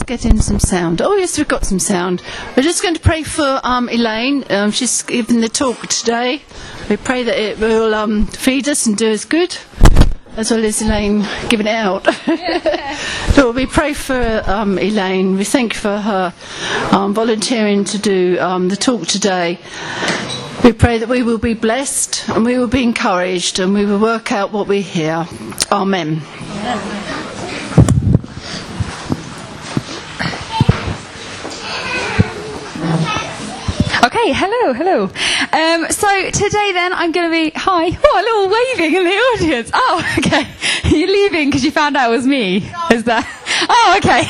getting some sound. Oh yes, we've got some sound. We're just going to pray for Elaine. She's giving the talk today. We pray that it will feed us and do us good, as well as Elaine giving it out. So we pray for Elaine. We thank you for her volunteering to do the talk today. We pray that we will be blessed and we will be encouraged and we will work out what we hear. Amen. Okay, hello. So today then I'm going to be, hi, a little waving in the audience. Oh, okay. You're leaving because you found out it was me. Is that? Oh, okay.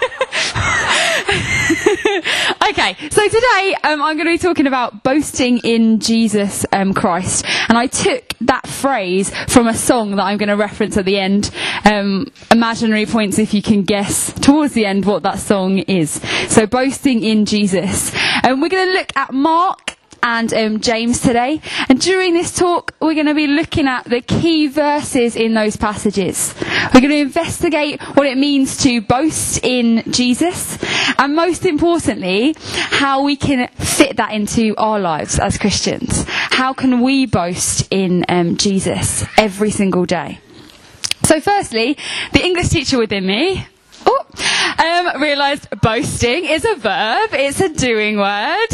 Okay, so today I'm going to be talking about boasting in Jesus Christ. And I took that phrase from a song that I'm going to reference at the end. Imaginary points if you can guess towards the end what that song is. So boasting in Jesus. And we're going to look at Mark and James today. And during this talk, we're going to be looking at the key verses in those passages. We're going to investigate what it means to boast in Jesus. And most importantly, how we can fit that into our lives as Christians. How can we boast in Jesus every single day? So firstly, the English teacher within me realised boasting is a verb, it's a doing word.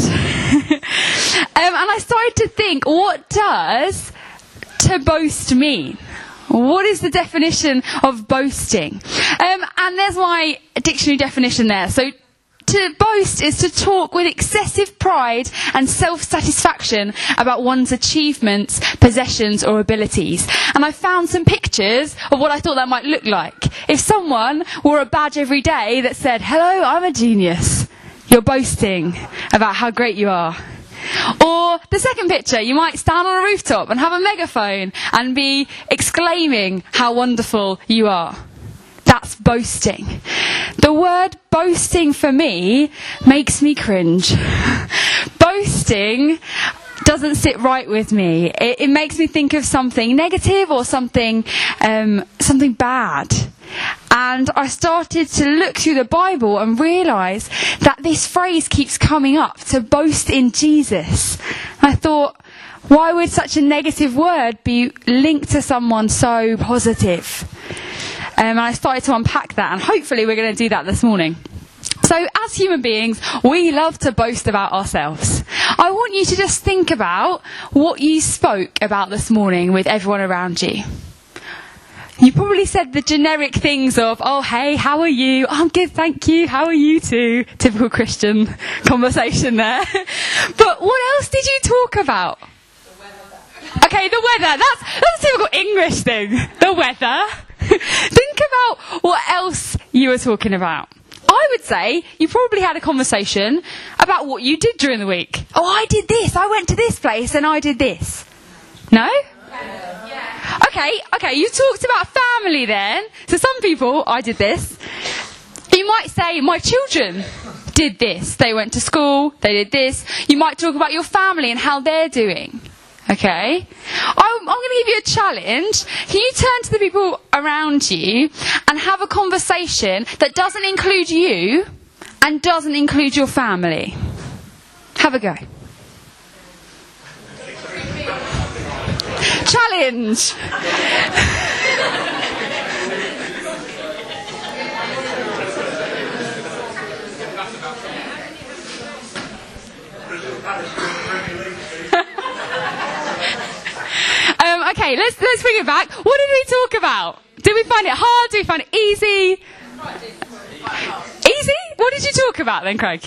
And I started to think, what does to boast mean? What is the definition of boasting? And there's my dictionary definition there. So to boast is to talk with excessive pride and self-satisfaction about one's achievements, possessions or abilities. And I found some pictures of what I thought that might look like. If someone wore a badge every day that said, "Hello, I'm a genius," you're boasting about how great you are. Or the second picture, you might stand on a rooftop and have a megaphone and be exclaiming how wonderful you are. That's boasting. The word boasting for me makes me cringe. Boasting doesn't sit right with me. It makes me think of something negative or something bad. And I started to look through the Bible and realise that this phrase keeps coming up, to boast in Jesus. And I thought, why would such a negative word be linked to someone so positive? And I started to unpack that, and hopefully we're going to do that this morning. So as human beings, we love to boast about ourselves. I want you to just think about what you spoke about this morning with everyone around you. You probably said the generic things of, "Oh, hey, how are you? I'm good, thank you. How are you too?" Typical Christian conversation there. But what else did you talk about? The weather. Okay, the weather. That's a typical English thing. The weather. Think about what else you were talking about. I would say you probably had a conversation about what you did during the week. "Oh, I did this. I went to this place and I did this." No? Yeah. Okay, you talked about family then. So some people, "I did this." You might say, "My children did this. They went to school, they did this." You might talk about your family and how they're doing. Okay? I'm going to give you a challenge. Can you turn to the people around you and have a conversation that doesn't include you and doesn't include your family? Have a go. Challenge. Okay, let's bring it back. What did we talk about? Did we find it hard? Did we find it easy? Easy? What did you talk about then, Craig?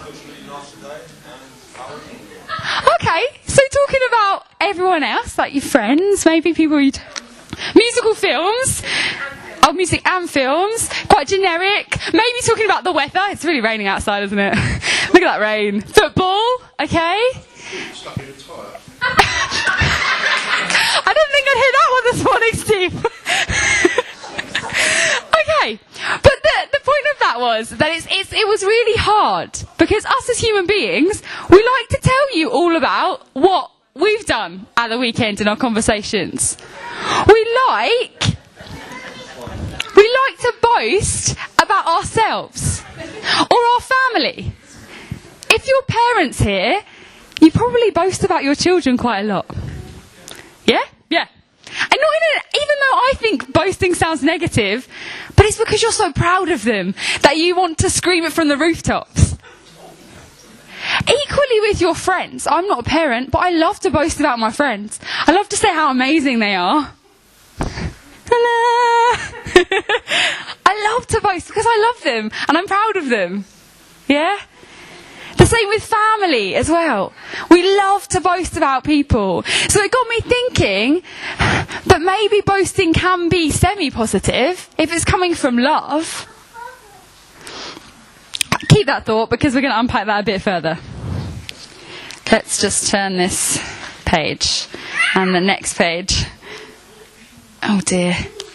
Okay, so talking about everyone else, like your friends, maybe people you... Musical films. Oh, music and films. Quite generic. Maybe talking about the weather. It's really raining outside, isn't it? Look at that rain. Football, okay. Stuck in a tyre. I don't think I'd hear that one this morning, Steve. Okay, but the point of that was that it was really hard, because us as human beings, we like to tell you all about what we've done at the weekend in our conversations. We like to boast about ourselves. family. If your parents here, you probably boast about your children quite a lot. Yeah? Yeah. And even though I think boasting sounds negative, but it's because you're so proud of them that you want to scream it from the rooftops. Equally with your friends. I'm not a parent, but I love to boast about my friends. I love to say how amazing they are. I love to boast because I love them and I'm proud of them. Yeah? The same with family as well. We love to boast about people. So it got me thinking, but maybe boasting can be semi-positive if it's coming from love. Keep that thought because we're going to unpack that a bit further. Let's just turn this page and the next page. Oh dear.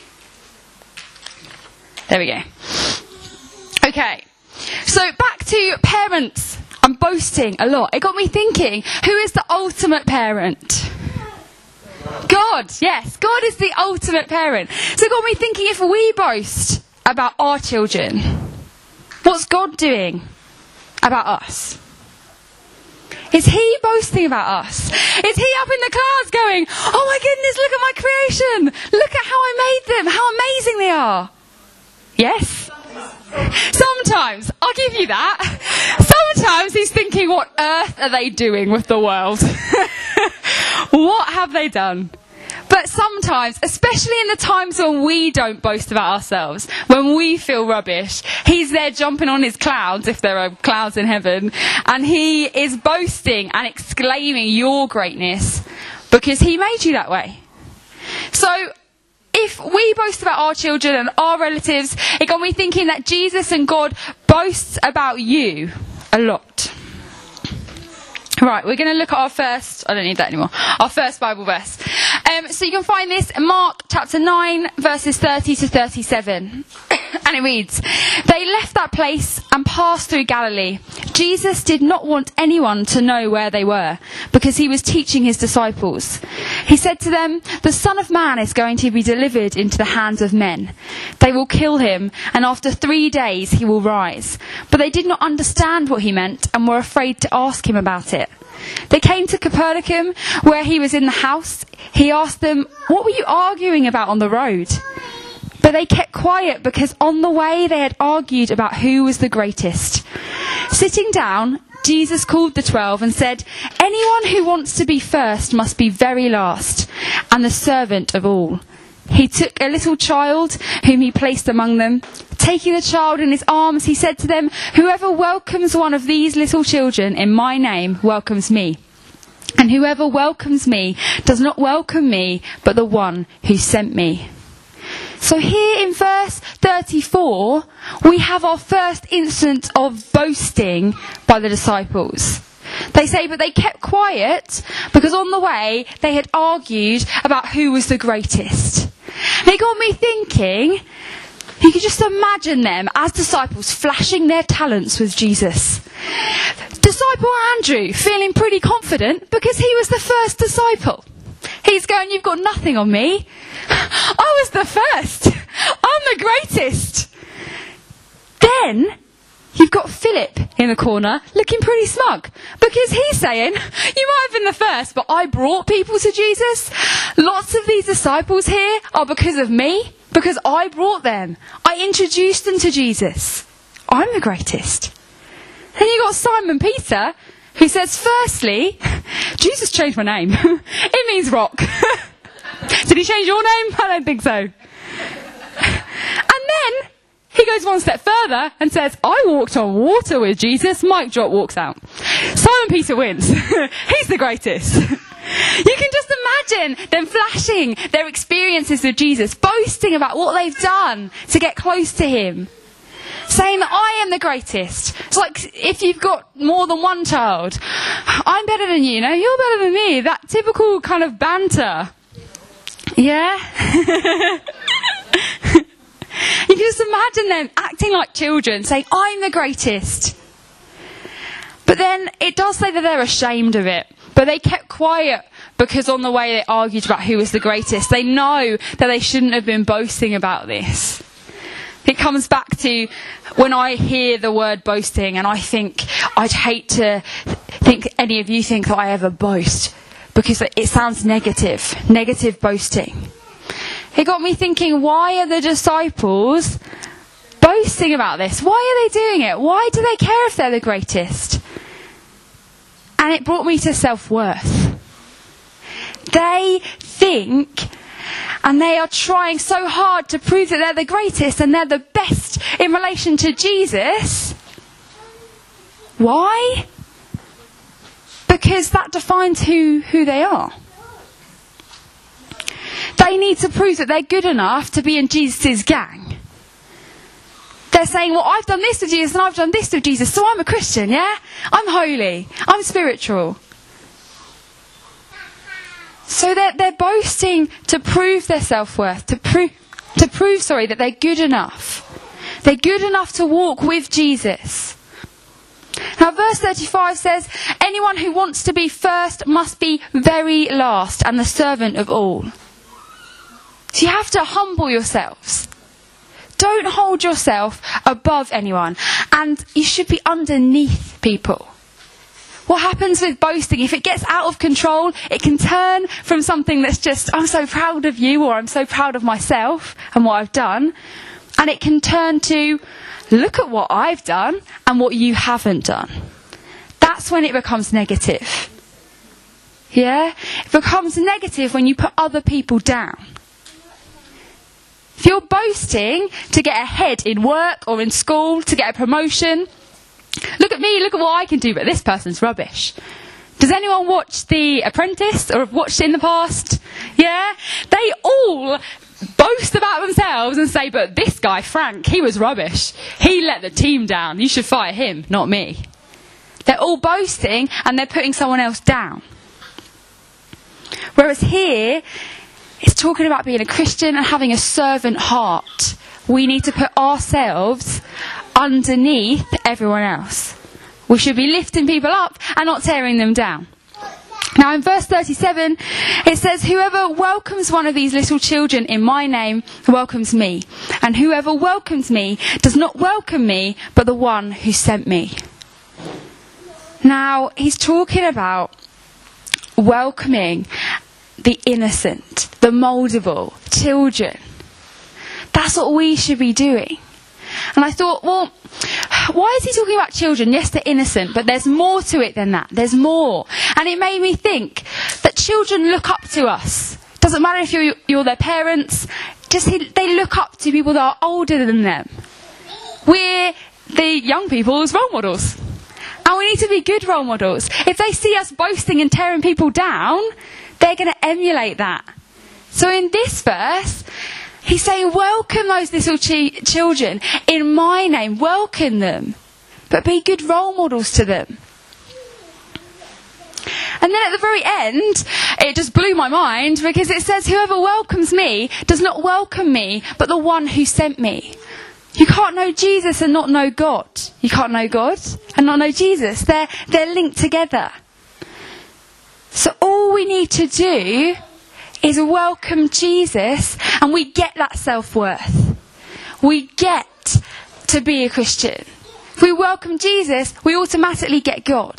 There we go. Okay. So back to parents. I'm boasting a lot. It got me thinking, who is the ultimate parent? God, yes. God is the ultimate parent. So it got me thinking, if we boast about our children, what's God doing about us? Is he boasting about us? Is he up in the clouds going, oh my goodness, look at my creation. Look at how I made them. How amazing they are. Yes? Sometimes, I'll give you that. Sometimes he's thinking, what earth are they doing with the world? What have they done? But sometimes, especially in the times when we don't boast about ourselves, when we feel rubbish, he's there jumping on his clouds, if there are clouds in heaven, and he is boasting and exclaiming your greatness because he made you that way. So, if we boast about our children and our relatives, it got me thinking that Jesus and God boasts about you a lot. Right, we're going to look at our first Bible verse. So you can find this in Mark chapter 9, verses 30 to 37. And it reads, "They left that place and passed through Galilee. Jesus did not want anyone to know where they were, because he was teaching his disciples. He said to them, 'The Son of Man is going to be delivered into the hands of men. They will kill him, and after 3 days he will rise.' But they did not understand what he meant and were afraid to ask him about it. They came to Capernaum, where he was in the house. He asked them, 'What were you arguing about on the road?' But they kept quiet because on the way they had argued about who was the greatest. Sitting down, Jesus called the 12 and said, 'Anyone who wants to be first must be very last and the servant of all.' He took a little child whom he placed among them. Taking the child in his arms, he said to them, 'Whoever welcomes one of these little children in my name welcomes me. And whoever welcomes me does not welcome me, but the one who sent me.'" So here in verse 34, we have our first instance of boasting by the disciples. They say, but they kept quiet because on the way they had argued about who was the greatest. And it got me thinking, you could just imagine them as disciples flashing their talents with Jesus. Disciple Andrew feeling pretty confident because he was the first disciple. He's going, "You've got nothing on me. I was the first. I'm the greatest." Then you've got Philip in the corner looking pretty smug because he's saying, "You might have been the first, but I brought people to Jesus. Lots of these disciples here are because of me, because I brought them. I introduced them to Jesus. I'm the greatest." Then you've got Simon Peter, who says, "Firstly, Jesus changed my name. It means rock." Did he change your name? I don't think so. And then he goes one step further and says, "I walked on water with Jesus." Mic drop, walks out. Simon Peter wins. He's the greatest. You can just imagine them flashing their experiences with Jesus, boasting about what they've done to get close to him. Saying that I am the greatest. It's like if you've got more than one child. I'm better than you, you're better than me. That typical kind of banter. Yeah? You can just imagine them acting like children, saying, "I'm the greatest." But then it does say that they're ashamed of it. But they kept quiet because on the way they argued about who was the greatest. They know that they shouldn't have been boasting about this. It comes back to when I hear the word boasting, and I think, I'd hate to think any of you think that I ever boast, because it sounds negative boasting. It got me thinking, why are the disciples boasting about this? Why are they doing it? Why do they care if they're the greatest? And it brought me to self-worth. They think, and they are trying so hard to prove that they're the greatest and they're the best in relation to Jesus. Why? Because that defines who they are. They need to prove that they're good enough to be in Jesus' gang. They're saying, well, I've done this with Jesus and I've done this with Jesus, so I'm a Christian, yeah? I'm holy. I'm spiritual. So they're boasting to prove their self-worth, to prove that they're good enough. They're good enough to walk with Jesus. Now verse 35 says, anyone who wants to be first must be very last and the servant of all. So you have to humble yourselves. Don't hold yourself above anyone, and you should be underneath people. What happens with boasting, if it gets out of control, it can turn from something that's just, I'm so proud of you, or I'm so proud of myself and what I've done, and it can turn to, look at what I've done and what you haven't done. That's when it becomes negative. Yeah? It becomes negative when you put other people down. If you're boasting to get ahead in work or in school, to get a promotion, look at me, look at what I can do, but this person's rubbish. Does anyone watch The Apprentice or have watched it in the past? Yeah? They all boast about themselves and say, but this guy, Frank, he was rubbish. He let the team down. You should fire him, not me. They're all boasting and they're putting someone else down. Whereas here, it's talking about being a Christian and having a servant heart. We need to put ourselves underneath everyone else. We should be lifting people up and not tearing them down. Now in verse 37, it says, whoever welcomes one of these little children in my name welcomes me. And whoever welcomes me does not welcome me, but the one who sent me. Now, he's talking about welcoming the innocent, the moldable, children. That's what we should be doing. And I thought, well, why is he talking about children? Yes, they're innocent, but there's more to it than that. There's more. And it made me think that children look up to us. Doesn't matter if you're their parents, they look up to people that are older than them. We're the young people's role models. And we need to be good role models. If they see us boasting and tearing people down, they're going to emulate that. So in this verse, he's saying, welcome those little children in my name. Welcome them. But be good role models to them. And then at the very end, it just blew my mind because it says, whoever welcomes me does not welcome me, but the one who sent me. You can't know Jesus and not know God. You can't know God and not know Jesus. They're linked together. So all we need to do is welcome Jesus, and we get that self-worth. We get to be a Christian. If we welcome Jesus, we automatically get God.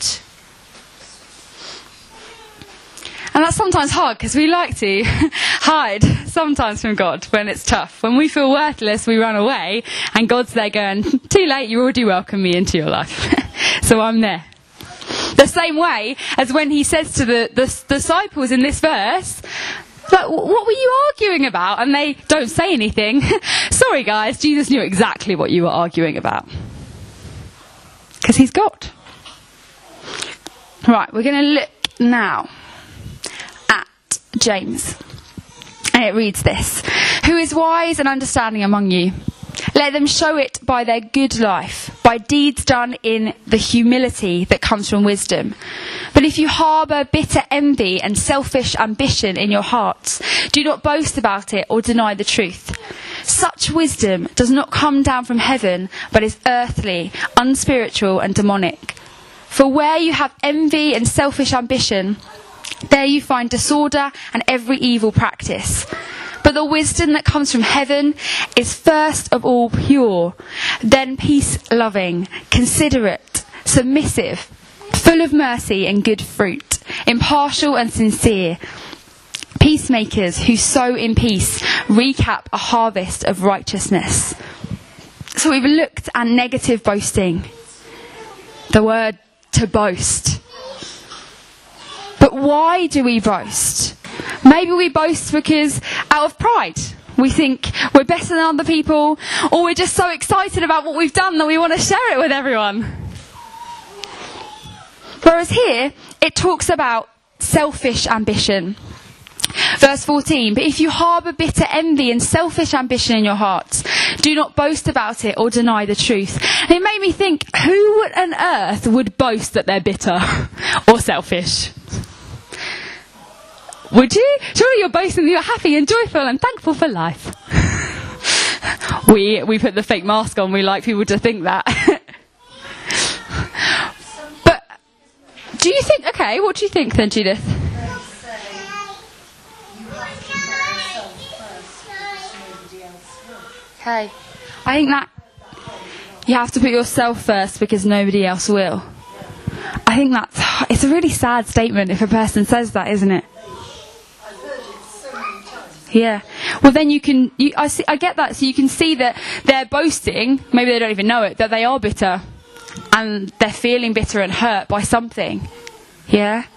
And that's sometimes hard because we like to hide sometimes from God when it's tough. When we feel worthless, we run away, and God's there going, too late, you already welcomed me into your life. So I'm there. The same way as when he says to the disciples in this verse, like, what were you arguing about? And they don't say anything. Sorry guys, Jesus knew exactly what you were arguing about. Because he's God. Right, we're going to look now at James. And it reads this. Who is wise and understanding among you? Let them show it by their good life, by deeds done in the humility that comes from wisdom. But if you harbour bitter envy and selfish ambition in your hearts, do not boast about it or deny the truth. Such wisdom does not come down from heaven, but is earthly, unspiritual and demonic. For where you have envy and selfish ambition, there you find disorder and every evil practice. But But the wisdom that comes from heaven is first of all pure, then peace-loving, considerate, submissive, full of mercy and good fruit, impartial and sincere. Peacemakers who sow in peace recap a harvest of righteousness. So we've looked at negative boasting. The word to boast. But why do we boast? Maybe we boast because out of pride. We think we're better than other people, or we're just so excited about what we've done that we want to share it with everyone. Whereas here, it talks about selfish ambition. Verse 14, but if you harbour bitter envy and selfish ambition in your hearts, do not boast about it or deny the truth. And it made me think, who on earth would boast that they're bitter or selfish? Would you? Surely you're boasting that you're happy and joyful and thankful for life. We put the fake mask on, we like people to think that. But do you think, okay, what do you think then, Judith? Okay, I think that you have to put yourself first because nobody else will. I think it's a really sad statement if a person says that, isn't it? I've heard it so many times. Yeah. Well, then I get that. So you can see that they're boasting. Maybe they don't even know it. That they are bitter, and they're feeling bitter and hurt by something. Yeah.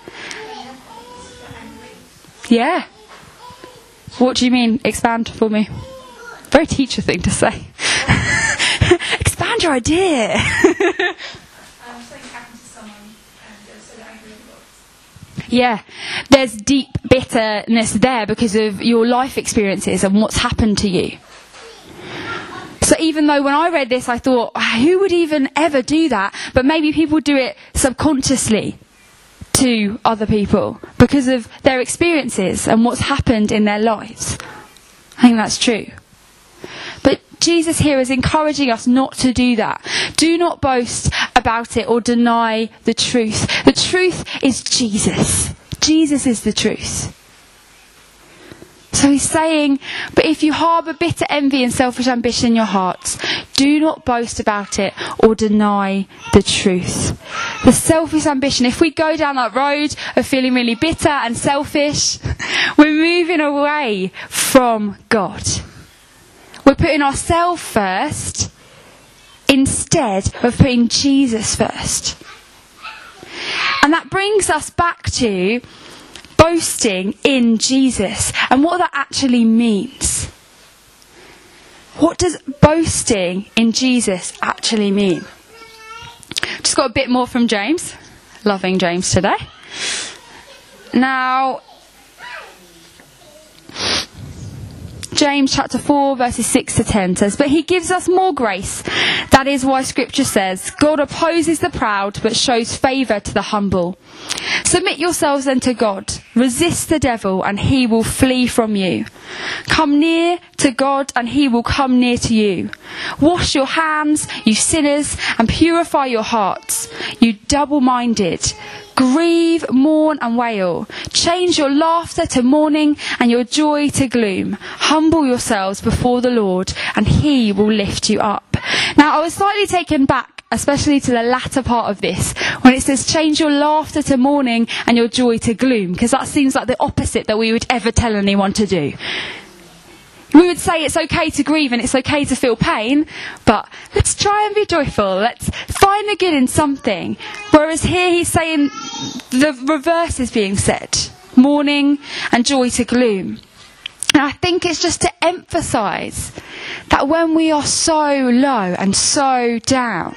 Yeah. What do you mean? Expand for me. Very teacher thing to say. Expand your idea. Something happened to someone and they're so angry at God. Yeah, there's deep bitterness there because of your life experiences and what's happened to you. So even though when I read this I thought, who would even ever do that? But maybe people do it subconsciously to other people because of their experiences and what's happened in their lives. I think that's true. But Jesus here is encouraging us not to do that. Do not boast about it or deny the truth. The truth is Jesus. Jesus is the truth. So he's saying, but if you harbour bitter envy and selfish ambition in your hearts, do not boast about it or deny the truth. The selfish ambition, if we go down that road of feeling really bitter and selfish, we're moving away from God. We're putting ourselves first instead of putting Jesus first. And that brings us back to boasting in Jesus and what that actually means. What does boasting in Jesus actually mean? Just got a bit more from James. Loving James today. Now, James chapter 4 verses 6 to 10 says, but he gives us more grace. That is why scripture says, God opposes the proud but shows favour to the humble. Submit yourselves then to God. Resist the devil and he will flee from you. Come near to God and he will come near to you. Wash your hands, you sinners, and purify your hearts, you double-minded. Grieve, mourn and wail. Change your laughter to mourning and your joy to gloom. Humble yourselves before the Lord and he will lift you up. Now I was slightly taken back, especially to the latter part of this, when it says change your laughter to mourning and your joy to gloom, because that seems like the opposite that we would ever tell anyone to do. We would say it's okay to grieve and it's okay to feel pain, but let's try and be joyful. Let's find the good in something. Whereas here he's saying the reverse is being said. Mourning and joy to gloom. And I think it's just to emphasise that when we are so low and so down,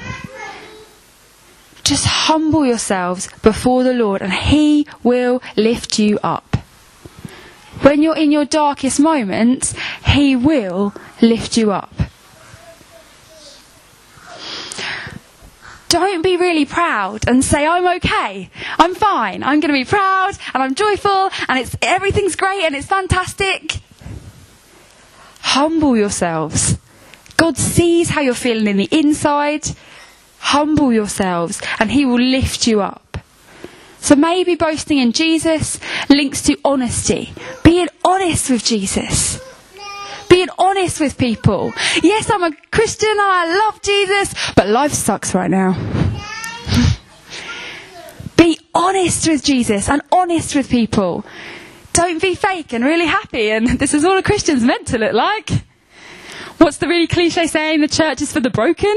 just humble yourselves before the Lord and he will lift you up. When you're in your darkest moments, he will lift you up. Don't be really proud and say, I'm okay, I'm fine, I'm going to be proud and I'm joyful and everything's great and it's fantastic. Humble yourselves. God sees how you're feeling in the inside. Humble yourselves and he will lift you up. So maybe boasting in Jesus links to honesty. Being honest with Jesus. honest with people. Yes, I'm a Christian and I love Jesus, but life sucks right now. Be honest with Jesus and honest with people. Don't be fake and really happy, and this is what a Christian's meant to look like. What's the really cliche saying? The church is for the broken.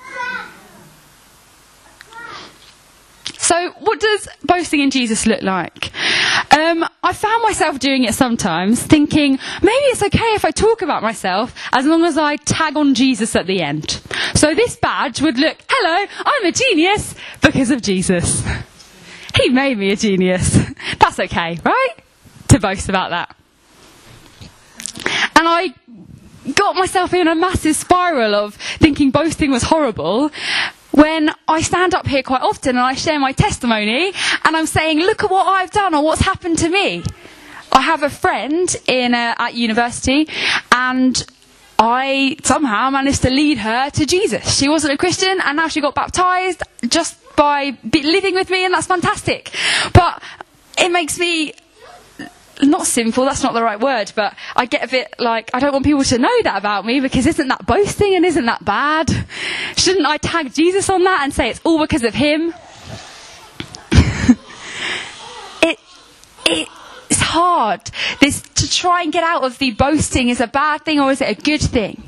So what does boasting in Jesus look like? I found myself doing it sometimes, thinking maybe it's okay if I talk about myself as long as I tag on Jesus at the end. So this badge would look, hello, I'm a genius because of Jesus. He made me a genius. That's okay, right? To boast about that. And I got myself in a massive spiral of thinking boasting was horrible when I stand up here quite often and I share my testimony and I'm saying, look at what I've done or what's happened to me. I have a friend at university and I somehow managed to lead her to Jesus. She wasn't a Christian and now she got baptised just by living with me, and that's fantastic. But it makes me not sinful, that's not the right word, but I get a bit like, I don't want people to know that about me, because isn't that boasting and isn't that bad? Shouldn't I tag Jesus on that and say it's all because of him? It's hard. To try and get out of the boasting, is a bad thing or is it a good thing?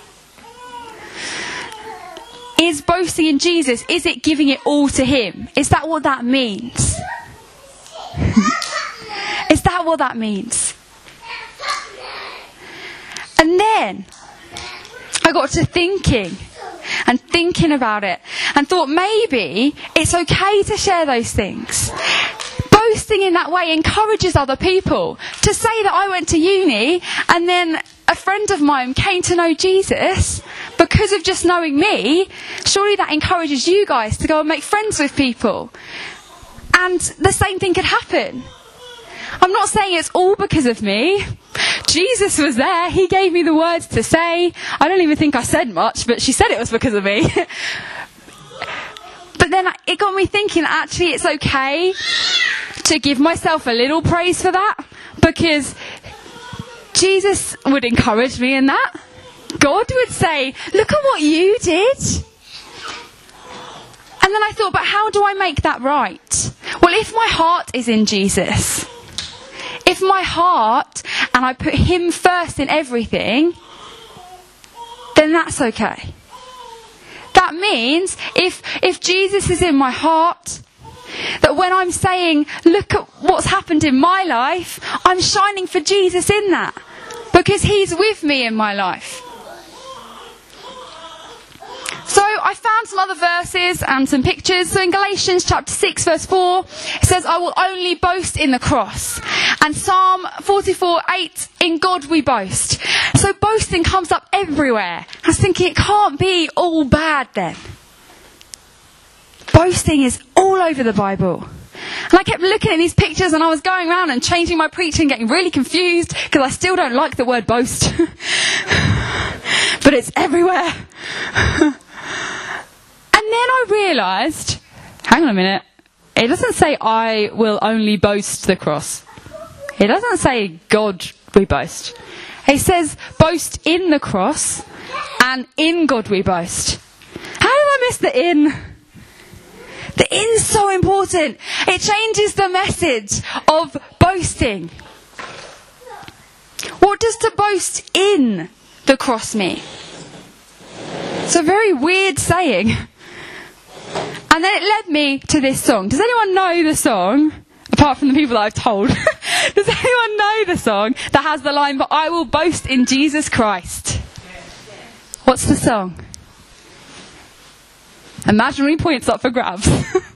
Is boasting in Jesus, is it giving it all to him? Is that what that means? Is that what that means? And then I got to thinking about it and thought maybe it's okay to share those things. Boasting in that way encourages other people. To say that I went to uni and then a friend of mine came to know Jesus because of just knowing me, surely that encourages you guys to go and make friends with people. And the same thing could happen. I'm not saying it's all because of me. Jesus was there. He gave me the words to say. I don't even think I said much, but she said it was because of me. But then it got me thinking, actually it's okay to give myself a little praise for that, because Jesus would encourage me in that. God would say, look at what you did. And then I thought, but how do I make that right? Well, if my heart is in Jesus, if my heart, and I put him first in everything, then that's okay. That means if Jesus is in my heart, that when I'm saying, look at what's happened in my life, I'm shining for Jesus in that, because he's with me in my life. So I found some other verses and some pictures. So in Galatians chapter 6 verse 4, it says, I will only boast in the cross. And Psalm 44:8, in God we boast. So boasting comes up everywhere. I was thinking it can't be all bad then. Boasting is all over the Bible. And I kept looking at these pictures and I was going around and changing my preaching, getting really confused because I still don't like the word boast. But it's everywhere. And then I realised, hang on a minute, it doesn't say I will only boast the cross. It doesn't say God we boast. It says boast in the cross and in God we boast. How did I miss the in? The in's so important. It changes the message of boasting. What does to boast in the cross mean? It's a very weird saying. And then it led me to this song. Does anyone know the song? Apart from the people that I've told. Does anyone know the song that has the line, but I will boast in Jesus Christ? What's the song? Imaginary points up for grabs.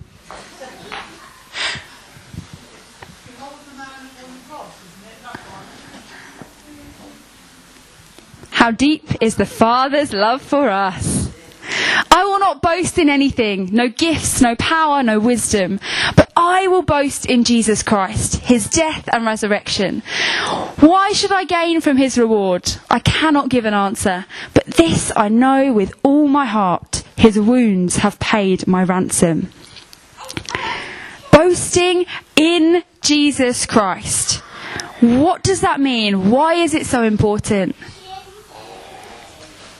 How deep is the Father's love for us? I will not boast in anything, no gifts, no power, no wisdom, but I will boast in Jesus Christ, his death and resurrection. Why should I gain from his reward? I cannot give an answer, but this I know with all my heart, his wounds have paid my ransom. Boasting in Jesus Christ. What does that mean? Why is it so important?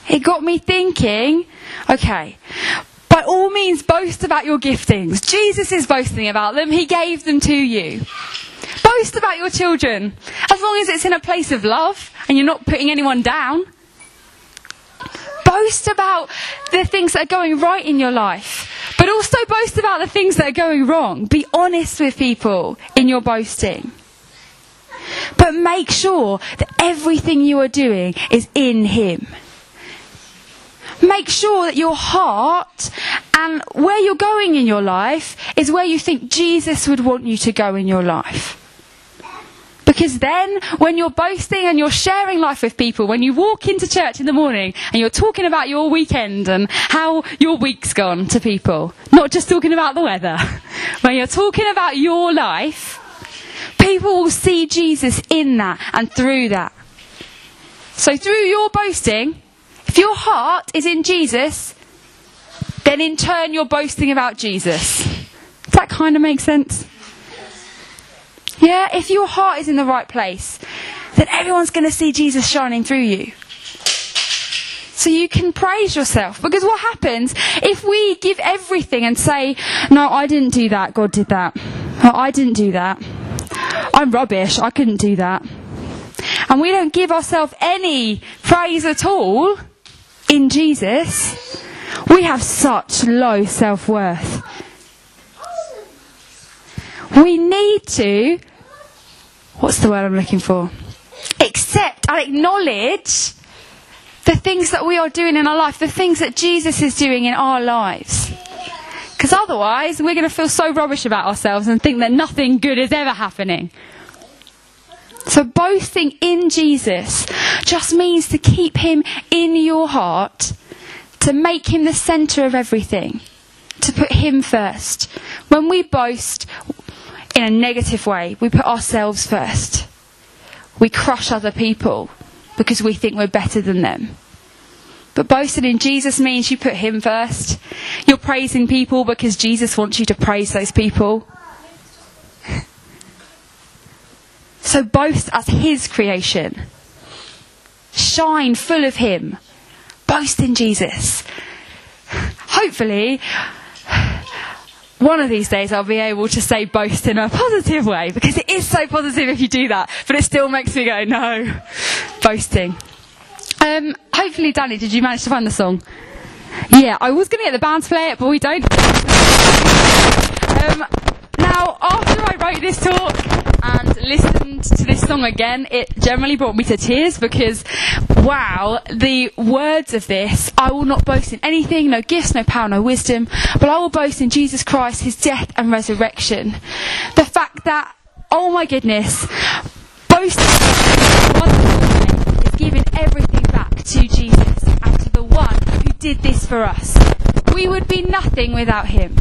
It got me thinking, okay, by all means boast about your giftings. Jesus is boasting about them. He gave them to you. Boast about your children, as long as it's in a place of love and you're not putting anyone down. Boast about the things that are going right in your life, but also boast about the things that are going wrong. Be honest with people in your boasting. But make sure that everything you are doing is in Him. Make sure that your heart and where you're going in your life is where you think Jesus would want you to go in your life. Because then, when you're boasting and you're sharing life with people, when you walk into church in the morning and you're talking about your weekend and how your week's gone to people, not just talking about the weather, when you're talking about your life, people will see Jesus in that and through that. So through your boasting, if your heart is in Jesus, then in turn you're boasting about Jesus. Does that kind of make sense? Yeah, if your heart is in the right place, then everyone's going to see Jesus shining through you. So you can praise yourself. Because what happens if we give everything and say, no, I didn't do that, God did that. Oh, I didn't do that. I'm rubbish, I couldn't do that. And we don't give ourselves any praise at all in Jesus, we have such low self-worth. We need to, what's the word I'm looking for? Accept and acknowledge the things that we are doing in our life, the things that Jesus is doing in our lives. Because otherwise, we're going to feel so rubbish about ourselves and think that nothing good is ever happening. So boasting in Jesus just means to keep Him in your heart, to make Him the centre of everything, to put Him first. When we boast in a negative way, we put ourselves first. We crush other people because we think we're better than them. But boasting in Jesus means you put Him first. You're praising people because Jesus wants you to praise those people. So boast as His creation. Shine full of Him. Boast in Jesus. Hopefully, one of these days I'll be able to say boast in a positive way, because it is so positive if you do that, but it still makes me go, no, boasting. Hopefully, Danny, did you manage to find the song? Yeah, I was going to get the band to play it, but we don't. Now, after I wrote this talk and listened to this song again, it generally brought me to tears because, wow, the words of this, I will not boast in anything, no gifts, no power, no wisdom, but I will boast in Jesus Christ, His death and resurrection. The fact that, oh my goodness, boasting is giving everything back to Jesus and to the one who did this for us. We would be nothing without Him.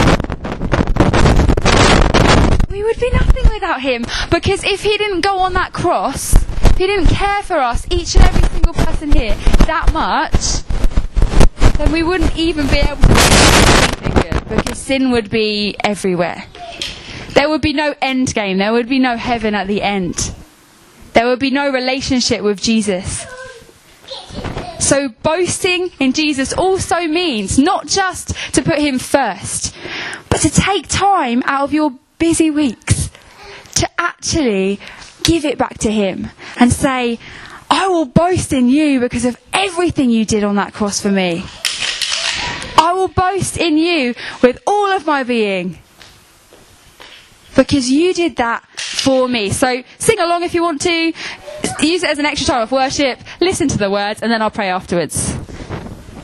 We would be nothing without Him, because if He didn't go on that cross, if He didn't care for us, each and every single person here, that much, then we wouldn't even be able to do anything good, because sin would be everywhere. There would be no end game. There would be no heaven at the end. There would be no relationship with Jesus. So boasting in Jesus also means not just to put Him first, but to take time out of your busy weeks to actually give it back to Him and say, I will boast in You because of everything You did on that cross for me. I will boast in You with all of my being because You did that for me. So sing along if you want to. Use it as an extra time of worship. Listen to the words and then I'll pray afterwards.